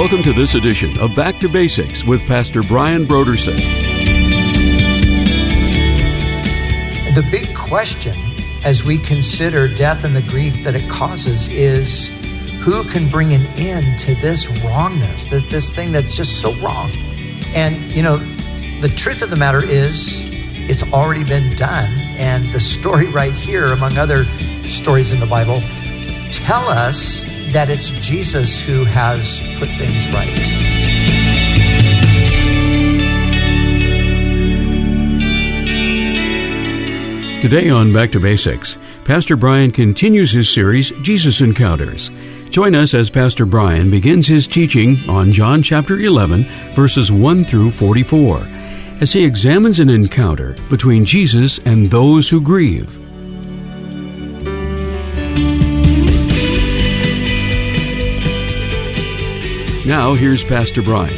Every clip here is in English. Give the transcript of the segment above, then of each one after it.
Welcome to this edition of Back to Basics with Pastor Brian Brodersen. The big question as we consider death and the grief that it causes is who can bring an end to this wrongness, this thing that's just so wrong. And, the truth of the matter is it's already been done. And the story right here, among other stories in the Bible, tell us that it's Jesus who has put things right. Today on Back to Basics, Pastor Brian continues his series, Jesus Encounters. Join us as Pastor Brian begins his teaching on John chapter 11, verses 1 through 44, as he examines an encounter between Jesus and those who grieve. Now, here's Pastor Brian.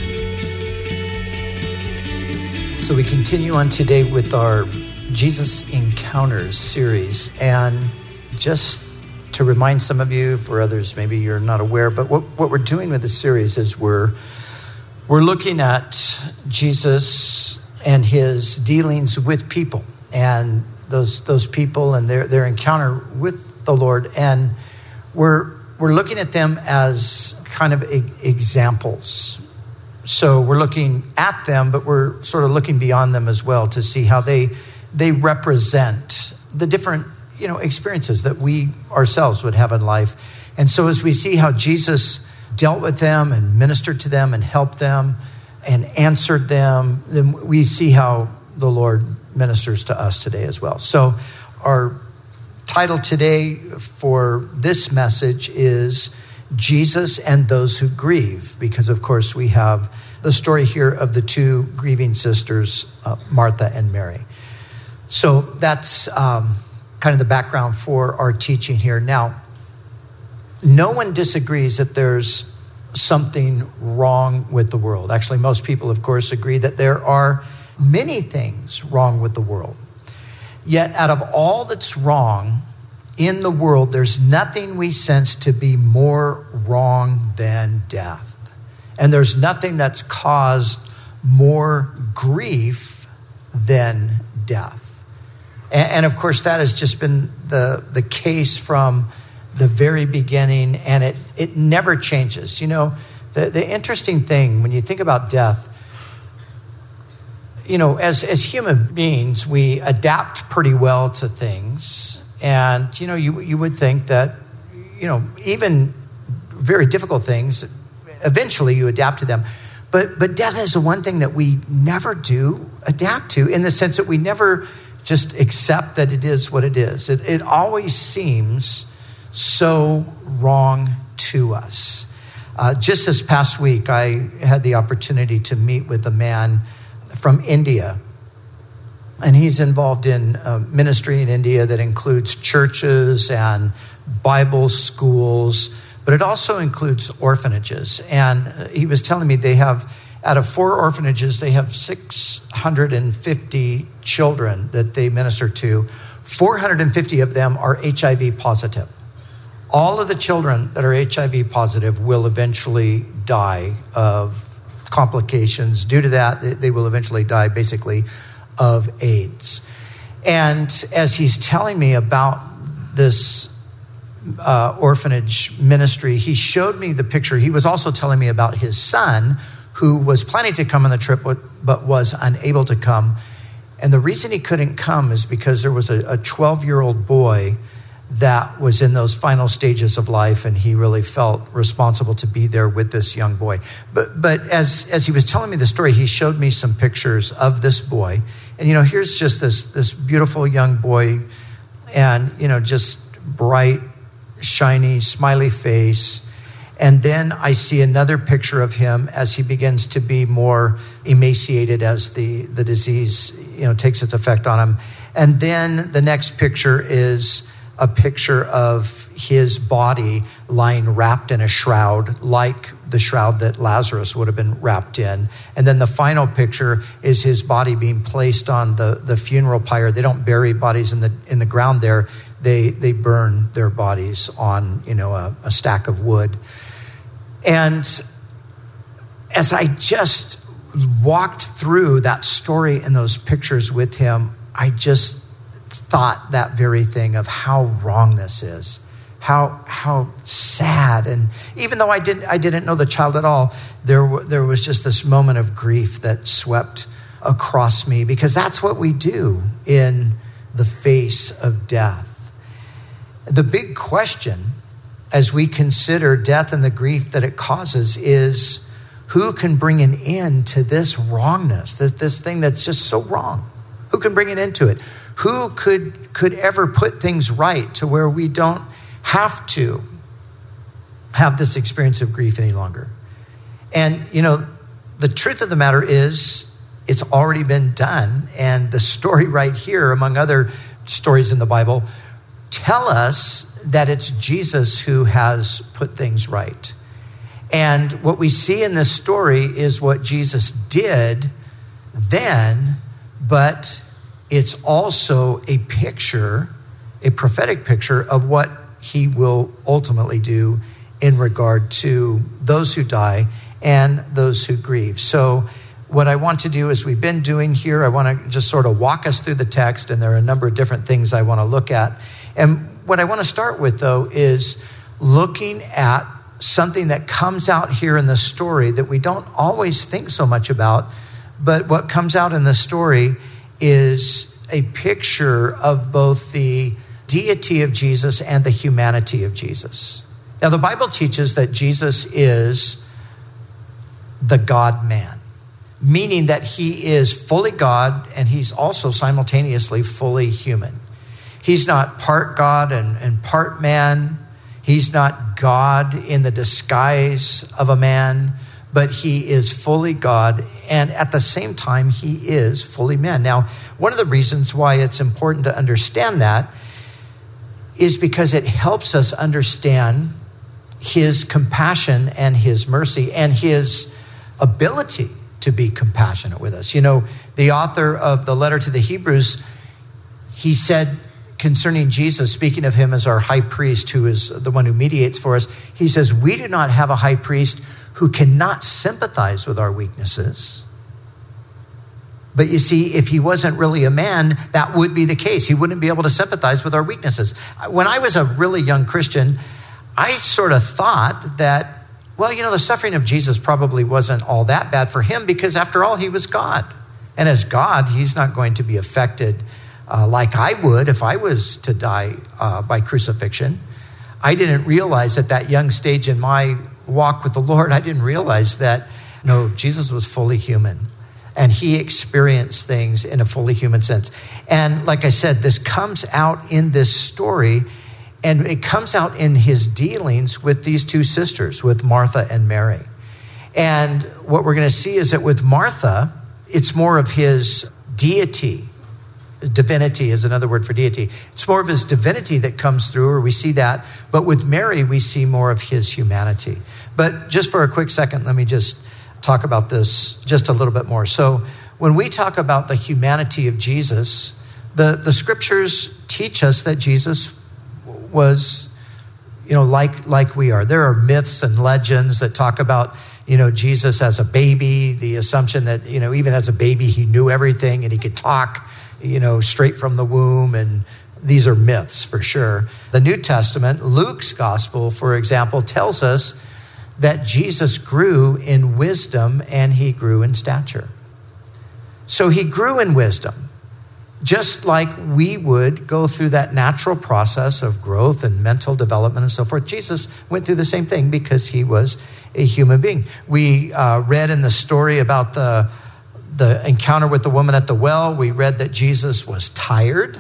So we continue on today with our Jesus Encounters series. And just to remind some of you, for others maybe you're not aware, but what we're doing with this series is we're looking at Jesus and his dealings with people and those people and their encounter with the Lord. And we're looking at them as kind of examples. So we're looking at them, but we're sort of looking beyond them as well to see how they represent the different, experiences that we ourselves would have in life. And so as we see how Jesus dealt with them and ministered to them and helped them and answered them, then we see how the Lord ministers to us today as well. So our title today for this message is Jesus and Those Who Grieve, because of course we have the story here of the two grieving sisters, Martha and Mary. So that's kind of the background for our teaching here. Now, no one disagrees that there's something wrong with the world. Actually, most people, of course, agree that there are many things wrong with the world. Yet, out of all that's wrong in the world, there's nothing we sense to be more wrong than death. And there's nothing that's caused more grief than death. And of course, that has just been the case from the very beginning, and it never changes. The interesting thing when you think about death, as human beings, we adapt pretty well to things. And, you would think that, even very difficult things, eventually you adapt to them. But death is the one thing that we never do adapt to, in the sense that we never just accept that it is what it is. It always seems so wrong to us. Just this past week, I had the opportunity to meet with a man from India. And he's involved in ministry in India that includes churches and Bible schools, but it also includes orphanages. And he was telling me they have, out of 4 orphanages, they have 650 children that they minister to. 450 of them are HIV positive. All of the children that are HIV positive will eventually die of complications. Due to that, they will eventually die basically of AIDS. And as he's telling me about this orphanage ministry, he showed me the picture. He was also telling me about his son, who was planning to come on the trip but was unable to come. And the reason he couldn't come is because there was a 12-year-old boy that was in those final stages of life, and he really felt responsible to be there with this young boy. But as he was telling me the story, he showed me some pictures of this boy. And, here's just this beautiful young boy and, just bright, shiny, smiley face. And then I see another picture of him as he begins to be more emaciated as the disease, takes its effect on him. And then the next picture is a picture of his body lying wrapped in a shroud, like the shroud that Lazarus would have been wrapped in. And then the final picture is his body being placed on the funeral pyre. They don't bury bodies in the ground there. They burn their bodies on, a stack of wood. And as I just walked through that story and those pictures with him, I just thought that very thing of how wrong this is, how sad. And even though I didn't know the child at all, there was just this moment of grief that swept across me, because that's what we do in the face of death. The big question as we consider death and the grief that it causes is, who can bring an end to this wrongness, this thing that's just so wrong? Who can bring an end to it? Who could ever put things right to where we don't have to have this experience of grief any longer? And, the truth of the matter is, it's already been done. And the story right here, among other stories in the Bible, tell us that it's Jesus who has put things right. And what we see in this story is what Jesus did then, but it's also a picture, a prophetic picture of what he will ultimately do in regard to those who die and those who grieve. So what I want to do, as we've been doing here, I want to just sort of walk us through the text, and there are a number of different things I want to look at. And what I want to start with, though, is looking at something that comes out here in the story that we don't always think so much about, but what comes out in the story is a picture of both the deity of Jesus and the humanity of Jesus. Now, the Bible teaches that Jesus is the God-man, meaning that he is fully God and he's also simultaneously fully human. He's not part God and part man. He's not God in the disguise of a man, but he is fully God, and at the same time, he is fully man. Now, one of the reasons why it's important to understand that is because it helps us understand his compassion and his mercy and his ability to be compassionate with us. The author of the letter to the Hebrews, he said concerning Jesus, speaking of him as our high priest, who is the one who mediates for us, he says, we do not have a high priest who cannot sympathize with our weaknesses. But you see, if he wasn't really a man, that would be the case. He wouldn't be able to sympathize with our weaknesses. When I was a really young Christian, I sort of thought that, the suffering of Jesus probably wasn't all that bad for him, because after all, he was God. And as God, he's not going to be affected like I would if I was to die by crucifixion. I didn't realize at that young stage in my walk with the Lord, I didn't realize that, no, Jesus was fully human. And he experienced things in a fully human sense. And like I said, this comes out in this story, and it comes out in his dealings with these two sisters, with Martha and Mary. And what we're going to see is that with Martha, it's more of his deity. Divinity is another word for deity. It's more of his divinity that comes through, or we see that. But with Mary, we see more of his humanity. But just for a quick second, let me just talk about this just a little bit more. So when we talk about the humanity of Jesus, the scriptures teach us that Jesus was, like we are. There are myths and legends that talk about, Jesus as a baby, the assumption that, even as a baby, he knew everything and he could talk, straight from the womb. And these are myths for sure. The New Testament, Luke's gospel, for example, tells us that Jesus grew in wisdom and he grew in stature. So he grew in wisdom, just like we would go through that natural process of growth and mental development and so forth. Jesus went through the same thing because he was a human being. We read in the story about the encounter with the woman at the well. We read that Jesus was tired.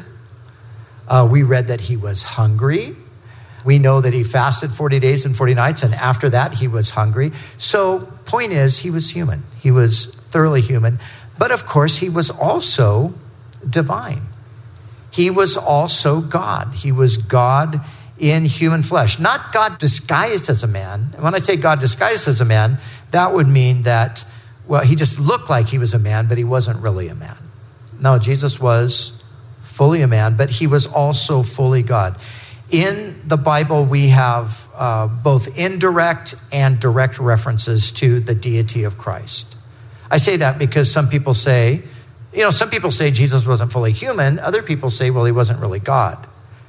We read that he was hungry. We know that he fasted 40 days and 40 nights, and after that, he was hungry. So, point is, he was human. He was thoroughly human. But of course, he was also divine. He was also God. He was God in human flesh, not God disguised as a man. And when I say God disguised as a man, that would mean that, he just looked like he was a man, but he wasn't really a man. No, Jesus was fully a man, but he was also fully God. In the Bible, we have both indirect and direct references to the deity of Christ. I say that because some people say Jesus wasn't fully human. Other people say, well, he wasn't really God.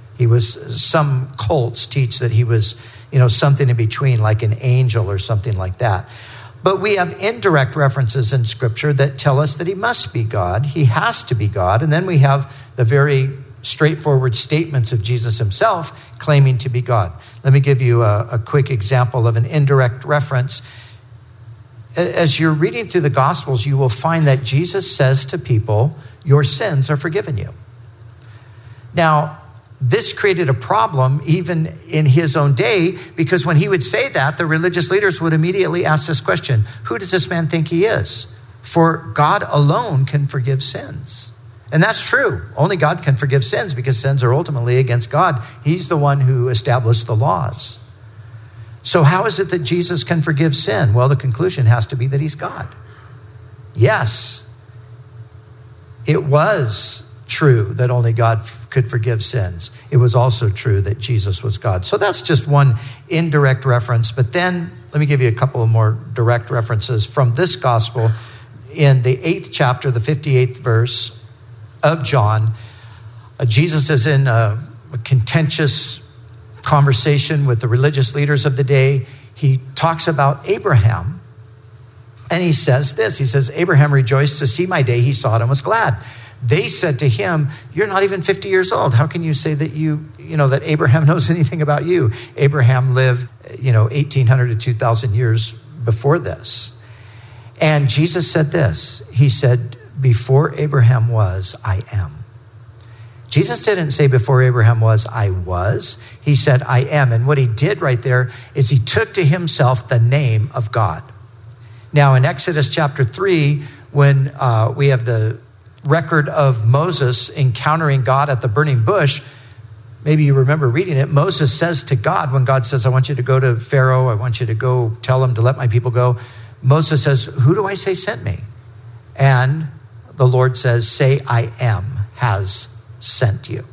Some cults teach that he was, something in between, like an angel or something like that. But we have indirect references in Scripture that tell us that he must be God. He has to be God. And then we have the very straightforward statements of Jesus himself claiming to be God. Let me give you a quick example of an indirect reference. As you're reading through the Gospels, you will find that Jesus says to people, your sins are forgiven you. Now, this created a problem even in his own day, because when he would say that, the religious leaders would immediately ask this question: who does this man think he is? For God alone can forgive sins. And that's true. Only God can forgive sins, because sins are ultimately against God. He's the one who established the laws. So how is it that Jesus can forgive sin? Well, the conclusion has to be that he's God. Yes, it was true that only God could forgive sins. It was also true that Jesus was God. So that's just one indirect reference. But then let me give you a couple of more direct references from this gospel. In the 8th chapter, the 58th verse of John, Jesus is in a contentious conversation with the religious leaders of the day. He talks about Abraham, and he says this. He says, Abraham rejoiced to see my day. He saw it and was glad. They said to him, you're not even 50 years old. How can you say that that Abraham knows anything about you? Abraham lived, 1,800 to 2,000 years before this. And Jesus said this. He said, before Abraham was, I am. Jesus didn't say before Abraham was, I was. He said, I am. And what he did right there is he took to himself the name of God. Now in Exodus chapter 3, when we have the record of Moses encountering God at the burning bush, maybe you remember reading it. Moses says to God, when God says, I want you to go to Pharaoh, I want you to go tell him to let my people go. Moses says, who do I say sent me? And the Lord says, say, I am has sent you.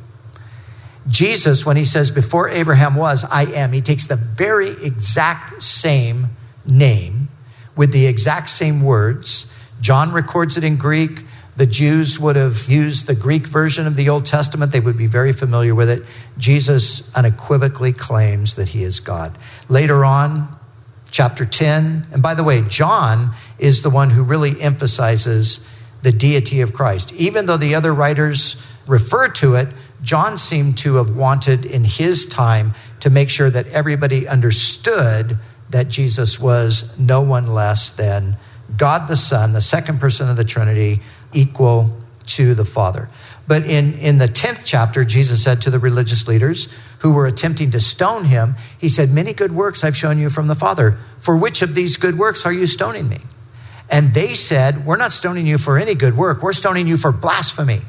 Jesus, when he says before Abraham was, I am, he takes the very exact same name with the exact same words. John records it in Greek. The Jews would have used the Greek version of the Old Testament. They would be very familiar with it. Jesus unequivocally claims that he is God. Later on, chapter 10, and by the way, John is the one who really emphasizes the deity of Christ. Even though the other writers refer to it, John seemed to have wanted in his time to make sure that everybody understood that Jesus was no one less than God the Son, the second person of the Trinity, equal to the Father. But in the 10th chapter, Jesus said to the religious leaders who were attempting to stone him, he said, many good works I've shown you from the Father. For which of these good works are you stoning me? And they said, we're not stoning you for any good work. We're stoning you for blasphemy,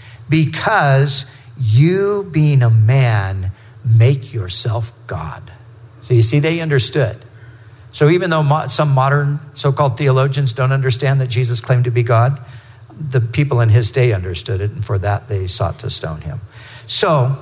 because you being a man make yourself God. So you see, they understood. So even though some modern so-called theologians don't understand that Jesus claimed to be God, the people in his day understood it, and for that they sought to stone him. So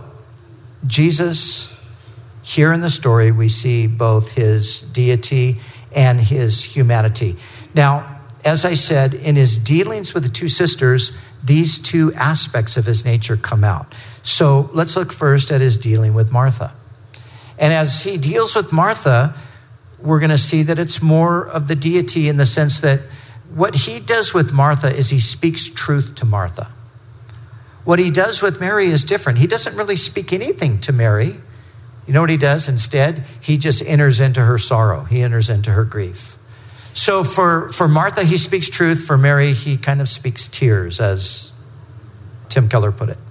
Jesus, here in the story, we see both his deity and his humanity. Now, as I said, in his dealings with the two sisters, these two aspects of his nature come out. So let's look first at his dealing with Martha. And as he deals with Martha, we're going to see that it's more of the deity in the sense that what he does with Martha is he speaks truth to Martha. What he does with Mary is different. He doesn't really speak anything to Mary. You know what he does instead? He just enters into her sorrow. He enters into her grief. So for Martha, he speaks truth. For Mary, he kind of speaks tears, as Tim Keller put it.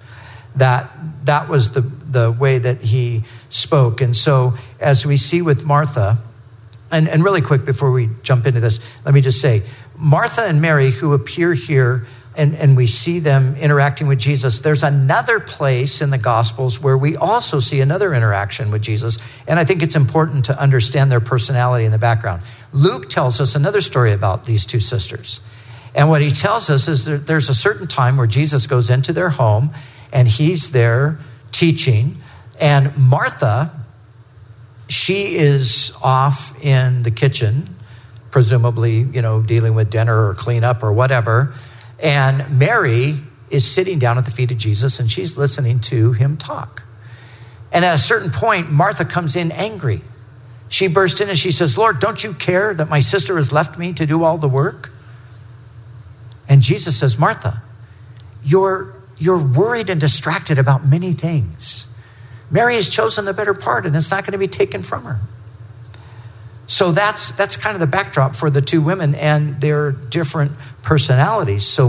That was the way that he spoke. And so as we see with Martha, and really quick before we jump into this, let me just say, Martha and Mary, who appear here, and we see them interacting with Jesus, there's another place in the Gospels where we also see another interaction with Jesus. And I think it's important to understand their personality in the background. Luke tells us another story about these two sisters. And what he tells us is that there's a certain time where Jesus goes into their home and he's there teaching. And Martha, she is off in the kitchen, presumably, dealing with dinner or cleanup or whatever. And Mary is sitting down at the feet of Jesus, and she's listening to him talk. And at a certain point, Martha comes in angry. She bursts in and she says, Lord, don't you care that my sister has left me to do all the work? And Jesus says, Martha, you're worried and distracted about many things. Mary has chosen the better part, and it's not going to be taken from her. So that's kind of the backdrop for the two women and their different personalities. So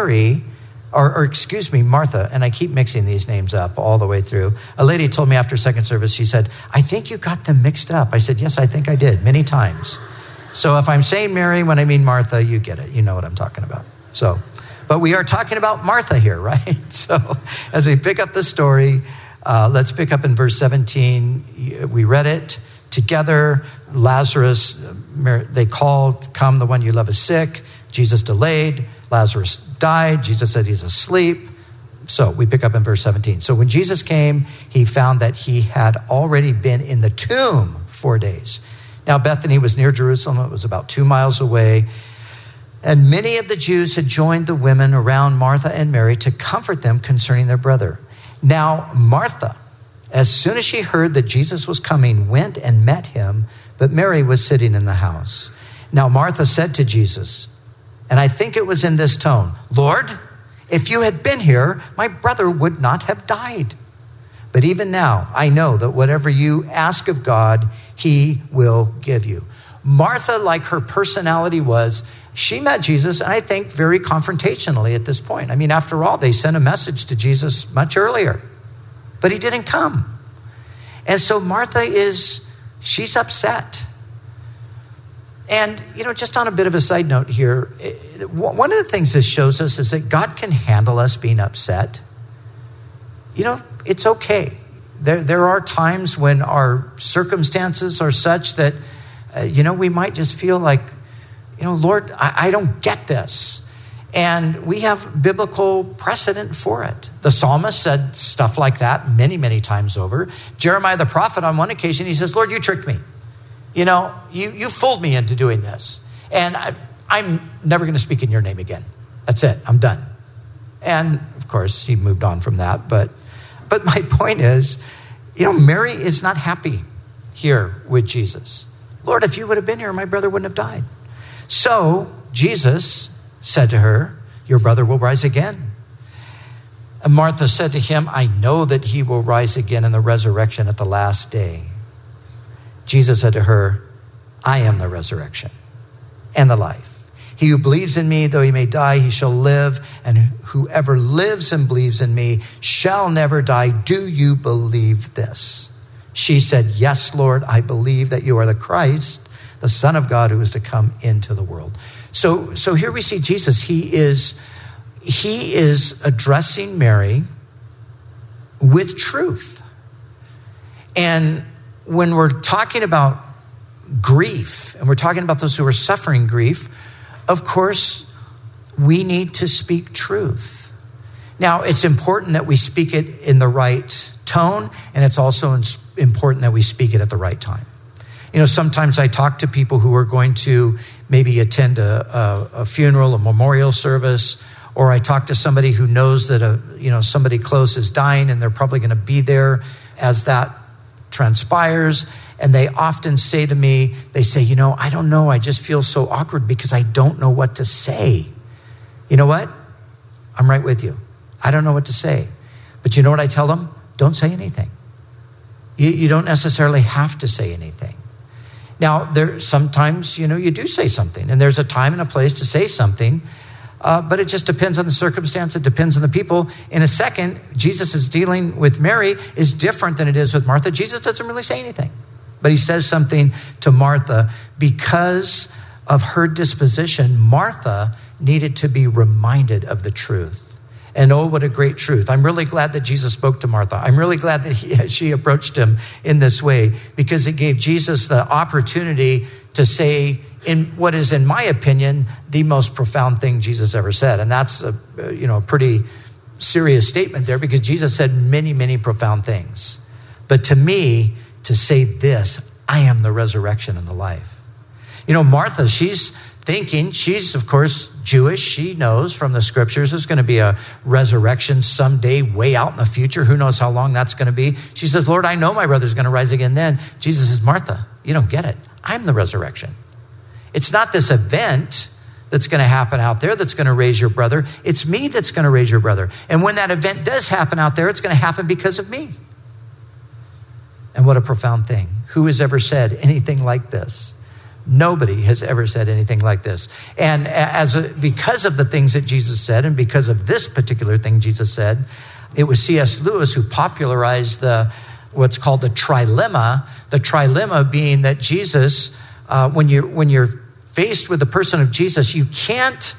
Martha, and I keep mixing these names up all the way through. A lady told me after second service, she said, I think you got them mixed up. I said, yes, I think I did, many times. So if I'm saying Mary when I mean Martha, you get it. You know what I'm talking about. But we are talking about Martha here, right? So as we pick up the story, let's pick up in verse 17. We read it together. Lazarus, they called, come, the one you love is sick. Jesus delayed. Lazarus died. Jesus said he's asleep. So we pick up in verse 17. So when Jesus came, he found that he had already been in the tomb 4 days. Now Bethany was near Jerusalem. It was about 2 miles away. And many of the Jews had joined the women around Martha and Mary to comfort them concerning their brother. Now Martha, as soon as she heard that Jesus was coming, went and met him, but Mary was sitting in the house. Now Martha said to Jesus, and I think it was in this tone, Lord, if you had been here, my brother would not have died. But even now, I know that whatever you ask of God, he will give you. Martha, like her personality was, she met Jesus, and I think very confrontationally at this point. I mean, after all, they sent a message to Jesus much earlier, but he didn't come. And so Martha she's upset. And, just on a bit of a side note here, one of the things this shows us is that God can handle us being upset. It's okay. There are times when our circumstances are such that, we might just feel like, Lord, I don't get this. And we have biblical precedent for it. The psalmist said stuff like that many, many times over. Jeremiah the prophet, on one occasion, he says, Lord, you tricked me. You fooled me into doing this. And I'm never going to speak in your name again. That's it. I'm done. And of course, he moved on from that. But my point is, Mary is not happy here with Jesus. Lord, if you would have been here, my brother wouldn't have died. So Jesus said to her, your brother will rise again. And Martha said to him, I know that he will rise again in the resurrection at the last day. Jesus said to her, I am the resurrection and the life. He who believes in me, though he may die, he shall live. And whoever lives and believes in me shall never die. Do you believe this? She said, yes, Lord, I believe that you are the Christ, the Son of God who is to come into the world. So here we see Jesus. He is addressing Mary with truth. And when we're talking about grief, and we're talking about those who are suffering grief, of course, we need to speak truth. Now, it's important that we speak it in the right tone, and it's also important that we speak it at the right time. Sometimes I talk to people who are going to maybe attend a funeral, a memorial service, or I talk to somebody who knows that somebody close is dying, and they're probably going to be there as that transpires. And they often say to me, they say, I don't know, I just feel so awkward because I don't know what to say. You know what? I'm right with you. I don't know what to say. But you know what I tell them? Don't say anything. You don't necessarily have to say anything. Now, sometimes, you do say something, and there's a time and a place to say something, but it just depends on the circumstance. It depends on the people. In a second, Jesus is dealing with Mary is different than it is with Martha. Jesus doesn't really say anything, but he says something to Martha because of her disposition. Martha needed to be reminded of the truth. And oh, what a great truth. I'm really glad that Jesus spoke to Martha. I'm really glad that she approached him in this way, because it gave Jesus the opportunity to say, in what is, in my opinion, the most profound thing Jesus ever said. And that's a pretty serious statement there, because Jesus said many, many profound things. But to me, to say this, I am the resurrection and the life. You know, Martha, she's thinking, she's of course Jewish. She knows from the scriptures there's going to be a resurrection someday way out in the future. Who knows how long that's going to be? She says, Lord, I know my brother's going to rise again then. Jesus says, Martha, you don't get it. I'm the resurrection. It's not this event that's going to happen out there that's going to raise your brother. It's me that's going to raise your brother. And when that event does happen out there, it's going to happen because of me. And what a profound thing. Who has ever said anything like this? Nobody has ever said anything like this. And because of the things that Jesus said, and because of this particular thing Jesus said, it was C.S. Lewis who popularized what's called the trilemma. The trilemma being that Jesus, when you're faced with the person of Jesus, you can't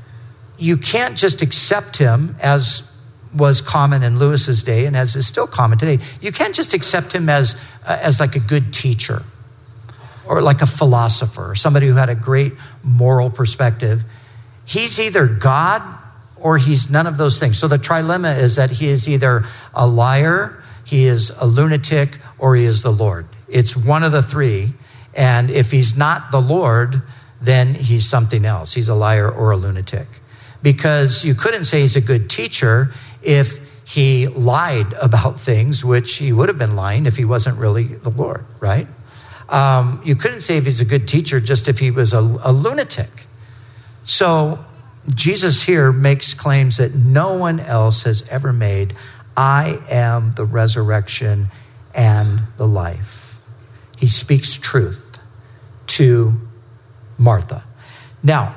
just accept him, as was common in Lewis's day and as is still common today. You can't just accept him as like a good teacher or like a philosopher or somebody who had a great moral perspective. He's either God or he's none of those things. So the trilemma is that he is either a liar, he is a lunatic, or he is the Lord. It's one of the three. And if he's not the Lord, then he's something else. He's a liar or a lunatic. Because you couldn't say he's a good teacher if he lied about things, which he would have been lying if he wasn't really the Lord, right? You couldn't say if he's a good teacher just if he was a lunatic. So Jesus here makes claims that no one else has ever made. I am the resurrection and the life. He speaks truth to Martha. Now,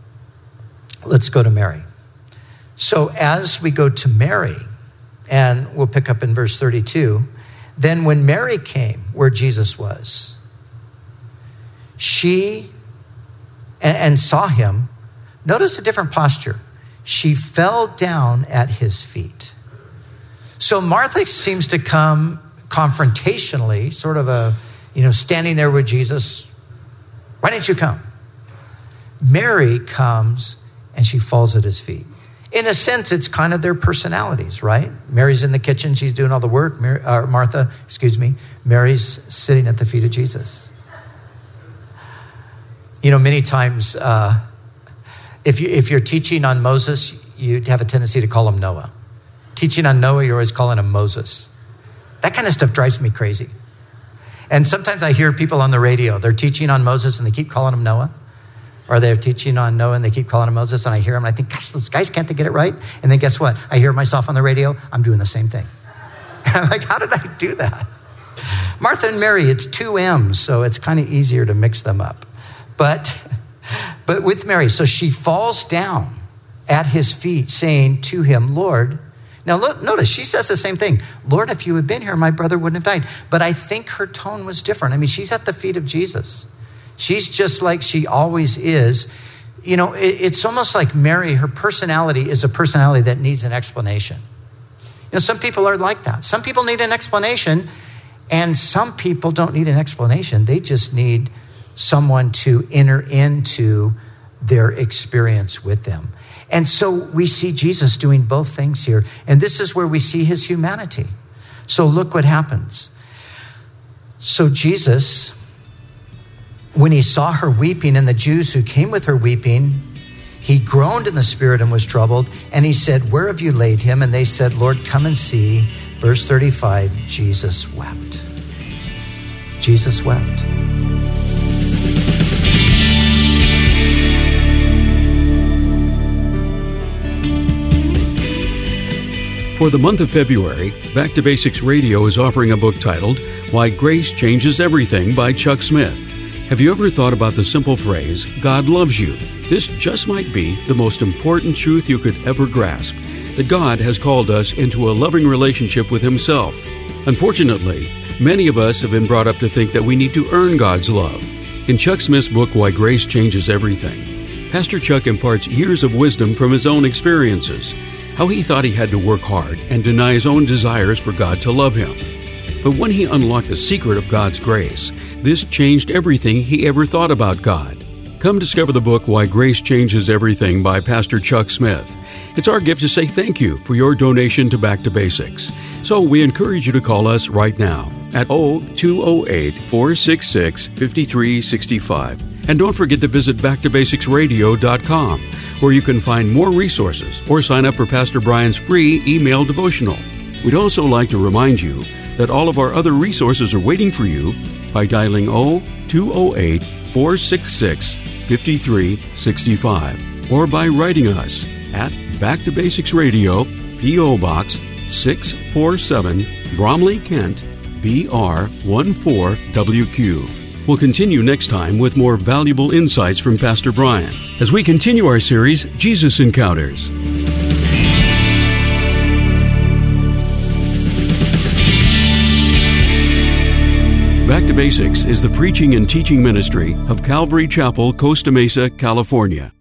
let's go to Mary. So as we go to Mary, and we'll pick up in verse 32, then when Mary came where Jesus was, she and saw him, notice a different posture. She fell down at his feet. So Martha seems to come confrontationally, sort of standing there with Jesus. Why didn't you come? Mary comes and she falls at his feet. In a sense, it's kind of their personalities, right? Mary's in the kitchen. She's doing all the work. Mary's sitting at the feet of Jesus. You know, many times, if you're teaching on Moses, you have a tendency to call him Noah. Teaching on Noah, you're always calling him Moses. That kind of stuff drives me crazy. And sometimes I hear people on the radio, they're teaching on Moses and they keep calling him Noah. Or they're teaching on Noah and they keep calling him Moses, and I hear them and I think, gosh, those guys, can't they get it right? And then guess what? I hear myself on the radio, I'm doing the same thing. I'm like, how did I do that? Martha and Mary, it's two M's, so it's kind of easier to mix them up. But with Mary, so she falls down at his feet saying to him, Lord. Now look, notice, she says the same thing. Lord, if you had been here, my brother wouldn't have died. But I think her tone was different. I mean, she's at the feet of Jesus. She's just like she always is. You know, it's almost like Mary, her personality is a personality that needs an explanation. You know, some people are like that. Some people need an explanation, and some people don't need an explanation. They just need someone to enter into their experience with them. And so we see Jesus doing both things here. And this is where we see his humanity. So look what happens. So Jesus, when he saw her weeping and the Jews who came with her weeping, he groaned in the spirit and was troubled. And he said, where have you laid him? And they said, Lord, come and see. Verse 35, Jesus wept. Jesus wept. For the month of February, Back to Basics Radio is offering a book titled, Why Grace Changes Everything by Chuck Smith. Have you ever thought about the simple phrase, God loves you? This just might be the most important truth you could ever grasp, that God has called us into a loving relationship with himself. Unfortunately, many of us have been brought up to think that we need to earn God's love. In Chuck Smith's book, Why Grace Changes Everything, Pastor Chuck imparts years of wisdom from his own experiences, how he thought he had to work hard and deny his own desires for God to love him. But when he unlocked the secret of God's grace, this changed everything he ever thought about God. Come discover the book, Why Grace Changes Everything by Pastor Chuck Smith. It's our gift to say thank you for your donation to Back to Basics. So we encourage you to call us right now at 0208-466-5365. And don't forget to visit backtobasicsradio.com, where you can find more resources or sign up for Pastor Brian's free email devotional. We'd also like to remind you that all of our other resources are waiting for you by dialing 0208-466-5365 or by writing us at Back to Basics Radio, P.O. Box 647, Bromley, Kent, BR 14WQ. We'll continue next time with more valuable insights from Pastor Brian as we continue our series, Jesus Encounters. Back to Basics is the preaching and teaching ministry of Calvary Chapel, Costa Mesa, California.